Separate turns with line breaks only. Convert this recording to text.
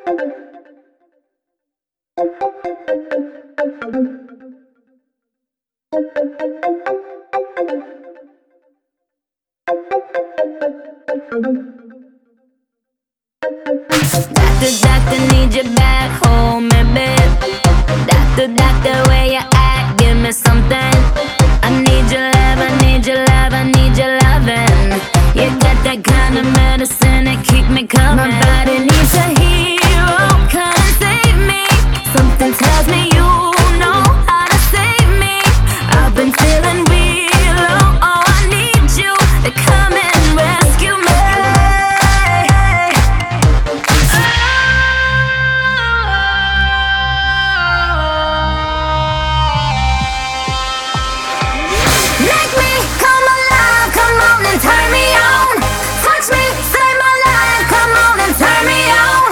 Doctor, need you back home, baby. Doctor, where you at? Give me something. I need your love, I need your love, I need your loving. You got that kind of medicine that keep me coming. My body needs a